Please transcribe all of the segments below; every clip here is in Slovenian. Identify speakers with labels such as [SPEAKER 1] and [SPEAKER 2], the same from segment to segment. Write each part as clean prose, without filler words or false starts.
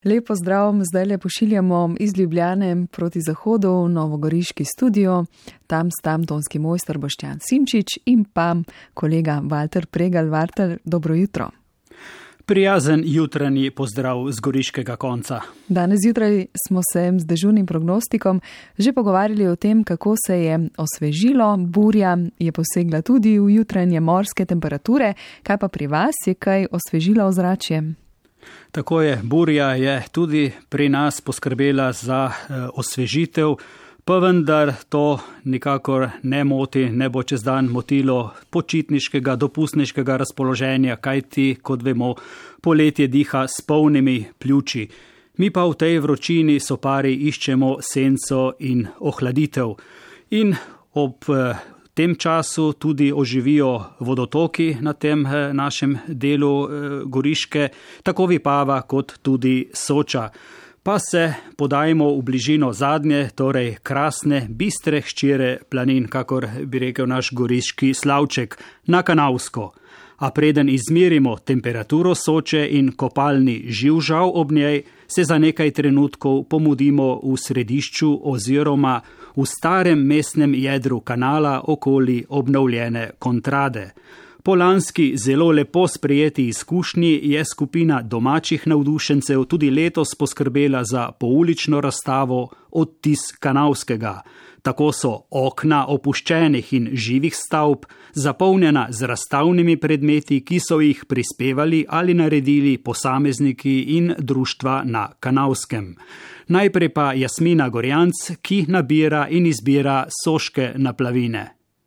[SPEAKER 1] Lepo zdrav, zdaj le pošiljamo iz Ljubljane proti zahodu v novogoriški studio. Tam sta tonski mojster Boštjan Simčič in pa kolega Valter Pregalj. Valter, dobro jutro.
[SPEAKER 2] Prijazen jutranji pozdrav z goriškega konca.
[SPEAKER 1] Danes zjutraj smo se z dežurnim prognostikom že pogovarjali o tem, kako se je osvežilo. Burja je posegla tudi v jutranje morske temperature. Kaj pa pri vas, je kaj osvežila ozračje?
[SPEAKER 2] Tako je, burja je tudi pri nas poskrbela za osvežitev, pa vendar to nikakor ne moti, ne bo čez dan motilo počitniškega, dopustniškega razpoloženja, kajti, kot vemo, poletje diha s polnimi pljuči. Mi pa v tej vročini sopari iščemo senco in ohladitev. In ob tem času tudi oživijo vodotoki na tem našem delu Goriške, tako Vipava kot tudi Soča. Pa se podajmo v bližino zadnje, torej krasne, bistre hčere planin, kakor bi rekel naš goriški slavček, na Kanavsko. A preden izmerimo temperaturo Soče in kopalni živžav ob njej, se za nekaj trenutkov pomudimo v središču oziroma v starem mestnem jedru kanala okoli obnovljene kontrade. Po lanski zelo lepo sprejeti izkušnji je skupina domačih navdušencev tudi letos poskrbela za poulično razstavo Odtis Kanavskega. Tako so okna opuščenih in živih stavb zapolnjena z razstavnimi predmeti, ki so jih prispevali ali naredili posamezniki in društva na Kanavskem. Najprej pa Jasmina Gorjanc, ki nabira in izbira soške naplavine.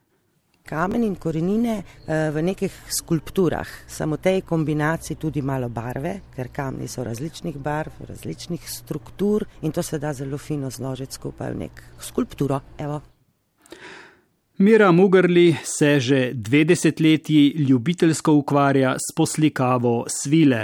[SPEAKER 3] Kamen in korenine v nekih skulpturah, samo tej kombinaciji tudi malo barve, ker kamni so različnih barv, različnih struktur in to se da zelo fino zložiti skupaj v nek skulpturo. Evo.
[SPEAKER 2] Mira Mugerli se že 2 desetletji ljubiteljsko ukvarja s poslikavo svile.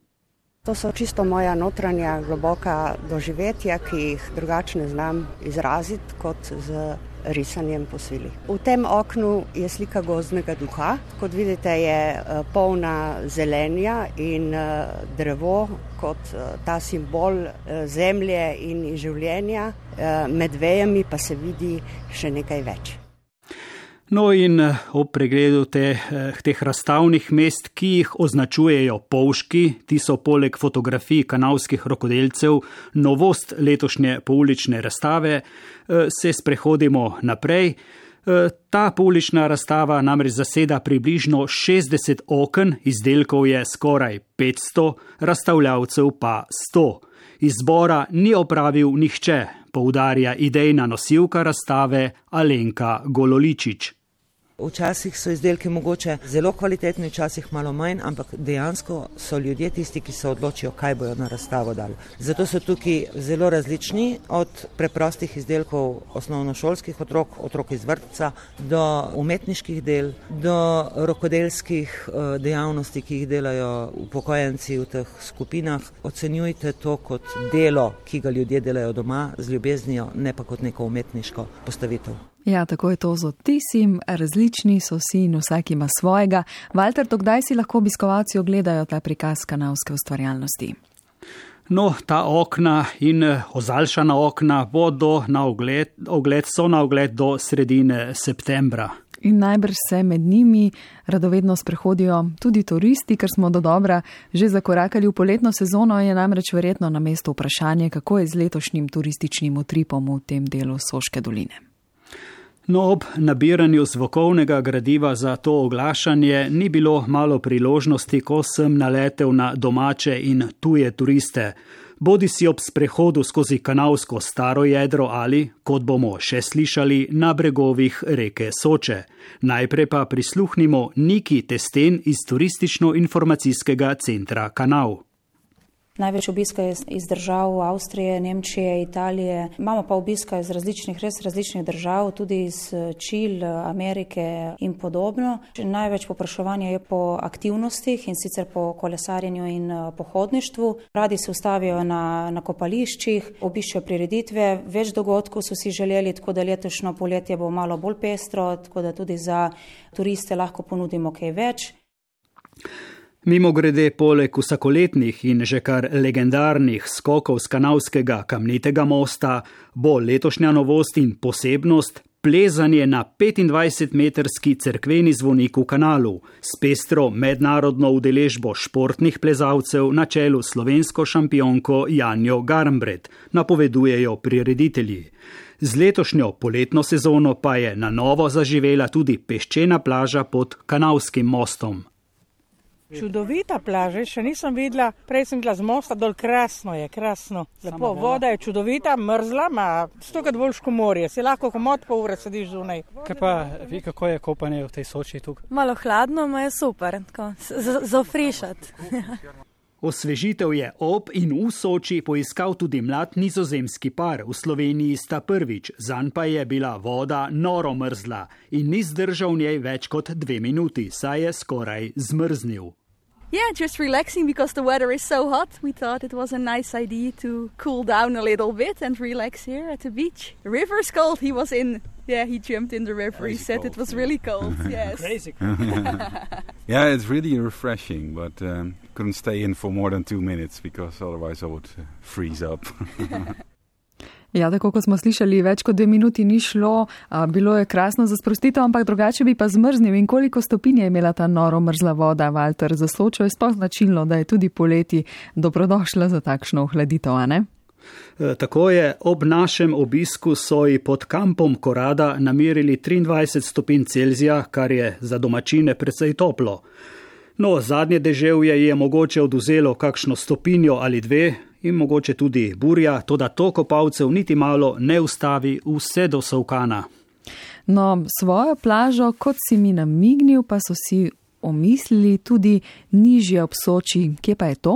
[SPEAKER 4] To so čisto moja notranja globoka doživetja, ki jih drugače ne znam izraziti kot z risanjem po svili. V tem oknu je slika gozdnega duha. Kot vidite, je polna zelenja in drevo kot ta simbol zemlje in življenja. Med vejami pa se vidi še nekaj več.
[SPEAKER 2] No in ob pregledu teh razstavnih mest, ki jih označujejo polžki, ti so poleg fotografij kanavskih rokodelcev novost letošnje poulične razstave, se sprehodimo naprej. Ta poulična razstava namreč zaseda približno 60 oken, izdelkov je skoraj 500, razstavljavcev pa 100. Izbora ni opravil nihče, poudarja idejna nosilka razstave Alenka Gololičič.
[SPEAKER 3] Včasih so izdelki mogoče zelo kvalitetni, včasih malo manj, ampak dejansko so ljudje tisti, ki se odločijo, kaj bojo na razstavo dali. Zato so tukaj zelo različni, od preprostih izdelkov osnovnošolskih otrok iz vrtca, do umetniških del, do rokodelskih dejavnosti, ki jih delajo upokojenci v teh skupinah. Ocenjujte to kot delo, ki ga ljudje delajo doma z ljubeznijo, ne pa kot neko umetniško postavitev.
[SPEAKER 1] Ja, tako je to z odtisim, različni so vsi in vsak ima svojega. Valter, kdaj si lahko obiskovalci ogledajo ta prikaz kanavske ustvarjalnosti?
[SPEAKER 2] No, ta okna in ozaljšana okna bodo na ogled do sredine septembra.
[SPEAKER 1] In najbrž se med njimi radovedno sprehodijo tudi turisti, ker smo dodobra že zakorakali v poletno sezono, je namreč verjetno na mestu vprašanje, kako je z letošnjim turističnim utripom v tem delu Soške doline.
[SPEAKER 2] No, ob nabiranju zvokovnega gradiva za to oglašanje ni bilo malo priložnosti, ko sem naletel na domače in tuje turiste. Bodi si ob sprehodu skozi kanavsko staro jedro ali, kot bomo še slišali, na bregovih reke Soče. Najprej pa prisluhnimo Niki Testen iz turistično-informacijskega centra Kanav.
[SPEAKER 5] Največ obiska je iz držav Avstrije, Nemčije, Italije. Imamo pa obiska iz različnih držav, tudi iz Čil, Amerike in podobno. Največ popraševanja je po aktivnostih in sicer po kolesarjenju in pohodništvu. Radi se ustavijo na kopališčih, obiščejo prireditve, več dogodkov so si želeli, tako da letošnjo poletje bo malo bolj pestro, tako da tudi za turiste lahko ponudimo kaj več.
[SPEAKER 2] Mimogrede, poleg vsakoletnih in že kar legendarnih skokov z kanalskega kamnitega mosta bo letošnja novost in posebnost plezanje na 25-metrski cerkveni zvonik v kanalu s pestro mednarodno udeležbo športnih plezalcev na čelu slovensko šampionko Janjo Garnbret, napovedujejo prireditelji. Z letošnjo poletno sezono pa je na novo zaživela tudi peščena plaža pod kanalskim mostom.
[SPEAKER 6] Čudovita plaža, še nisem videla, prej sem bila z mosta dol, krasno je, krasno. Lepo, voda je čudovita, mrzla, ima stokrat boljško morje, si lahko komot pol ure sediš zunaj.
[SPEAKER 7] Kaj pa, vi kako je kopanje v tej Soči tukaj?
[SPEAKER 8] Malo hladno, ma je super, tako, zafrišati.
[SPEAKER 2] Osvežitev je ob in v Soči poiskal tudi mlad nizozemski par, v Sloveniji sta prvič, zanj pa je bila voda noro mrzla in ni zdržal v njej več kot 2 minuti, saj je skoraj zmrznil.
[SPEAKER 8] Yeah, just relaxing because the weather is so hot. We thought it was a nice idea to cool down a little bit and relax here at the beach. The river's cold. He was in, he jumped in the river. Crazy he said cold. It was really cold. Yes.
[SPEAKER 7] Crazy.
[SPEAKER 9] Yeah, it's really refreshing, but couldn't stay in for more than 2 minutes because otherwise I would freeze up.
[SPEAKER 1] Ja, tako kot smo slišali, več kot 2 minuti ni šlo, bilo je krasno za sprostitev, ampak drugače bi pa zmrznil. In koliko stopinj je imela ta noro mrzla voda, Valter? Za Sočo je sploh značilno, da je tudi poleti dobrodošla za takšno ohladitev, a ne?
[SPEAKER 2] Tako je, ob našem obisku so ji pod kampom Korada namerili 23 stopinj Celzija, kar je za domačine precej toplo. No, zadnje deževje je mogoče oduzelo kakšno stopinjo ali 2 in mogoče tudi burja, toda to kopalcev niti malo ne ustavi vse do Solkana.
[SPEAKER 1] No, svojo plažo, kot si mi namignil, pa so si omislili tudi nižje ob Soči. Kje pa je to?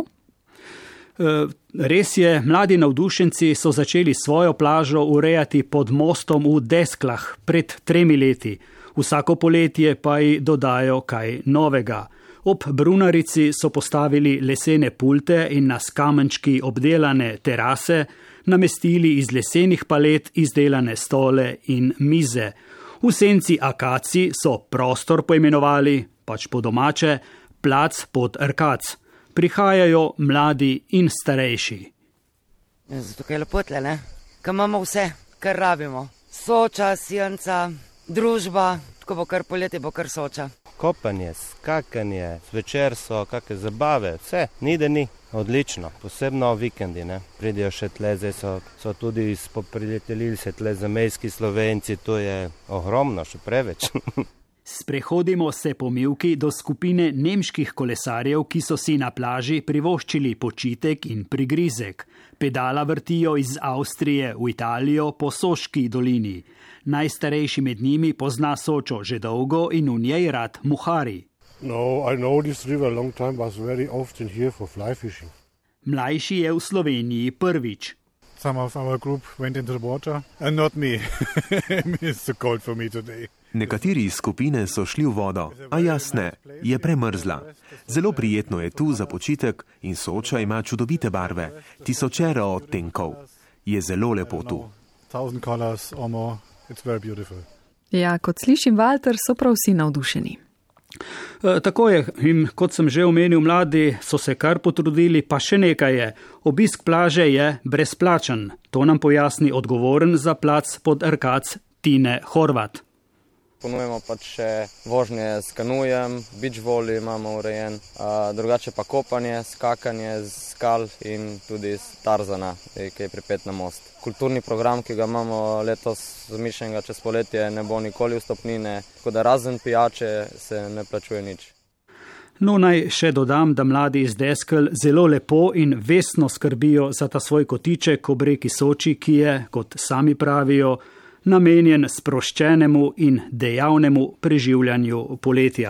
[SPEAKER 2] Res je, mladi navdušenci so začeli svojo plažo urejati pod mostom v Desklah pred 3 leti. Vsako poletje pa ji dodajo kaj novega. Ob Brunarici so postavili lesene pulte in na skamenčki obdelane terase namestili iz lesenih palet izdelane stole in mize. V senci akaci so prostor poimenovali, pač po domače, plac pod Rkac. Prihajajo mladi in starejši.
[SPEAKER 3] Zato je lepo tle, ne? Kaj imamo vse, kar rabimo. Soča, Sjenca, družba, tako bo kar poletje, bo kar Soča.
[SPEAKER 10] Kopanje, skakanje, zvečer so kakšne zabave, vse, ni da ni. Odlično, posebno vikendi, ne. Pridijo še tle, zdaj so tudi poprijateljili se tle zamejski Slovenci, to je ogromno, še preveč.
[SPEAKER 2] Sprehodimo se po Mivki do skupine nemških kolesarjev, ki so si na plaži privoščili počitek in prigrizek. Pedala vrtijo iz Avstrije v Italijo po Soški dolini. Najstarejši med njimi pozna Sočo že dolgo in v njej rad muhari.
[SPEAKER 11] No, I know this river long time, was very often here for fly fishing.
[SPEAKER 2] Mlajši je v Sloveniji prvič.
[SPEAKER 11] Some of our group went into the water and not me. It's so cold for me today.
[SPEAKER 12] Nekateri iz skupine so šli v vodo, a jaz ne, je premrzla. Zelo prijetno je tu za počitek in Soča ima čudovite barve, tisočero odtenkov. Je zelo lepo tu.
[SPEAKER 11] 1000 colors or more. It's very beautiful.
[SPEAKER 1] Ja, kot slišim, Valter, so prav vsi navdušeni.
[SPEAKER 2] Tako je, in kot sem že omenil, mladi so se kar potrudili, pa še nekaj je. Obisk plaže je brezplačen. To nam pojasni odgovoren za plac pod Rkac Tine Horvat.
[SPEAKER 13] Ponujemo pač še vožnje s kanujem, beach volley imamo urejen, drugače pa kopanje, skakanje z skal in tudi z Tarzana, ki je pripet na most. Kulturni program, ki ga imamo letos zamišljenega čez poletje, ne bo nikoli vstopnine, tako da razen pijače se ne plačuje nič.
[SPEAKER 2] No, naj še dodam, da mladi iz Deskel zelo lepo in vestno skrbijo za ta svoj kotiček ob reki Soči, ki je, kot sami pravijo, namenjen sproščenemu in dejavnemu preživljanju poletja.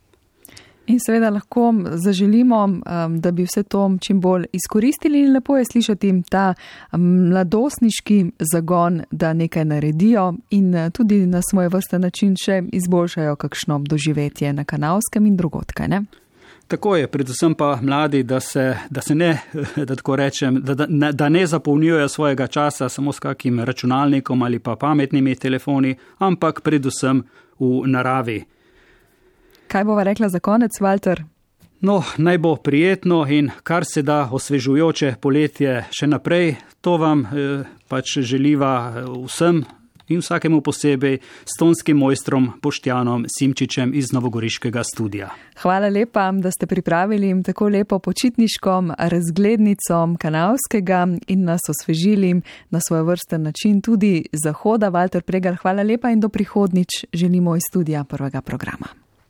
[SPEAKER 1] In seveda lahko zaželimo, da bi vse to čim bolj izkoristili in lepo je slišati ta mladostniški zagon, da nekaj naredijo in tudi na svoj vrsten način še izboljšajo kakšno doživetje na Kanalskem in drugotkaj, ne?
[SPEAKER 2] Tako je, predvsem pa mladi, da se ne, da tako rečem, da ne zapolnjujejo svojega časa samo s kakim računalnikom ali pa pametnimi telefoni, ampak predvsem v naravi.
[SPEAKER 1] Kaj bova rekla za konec, Valter?
[SPEAKER 2] No, naj bo prijetno in kar se da osvežujoče poletje še naprej. To vam pač želiva vsem in vsakemu posebej s tonskim mojstrom Boštjanom Simčičem iz novogoriškega studia.
[SPEAKER 1] Hvala lepa, da ste pripravili tako lepo počitniško razglednico Kanalskega in nas osvežili na svojevrsten način tudi zahoda. Walter Pregar, hvala lepa in do prihodnič želimo iz studia prvega programa.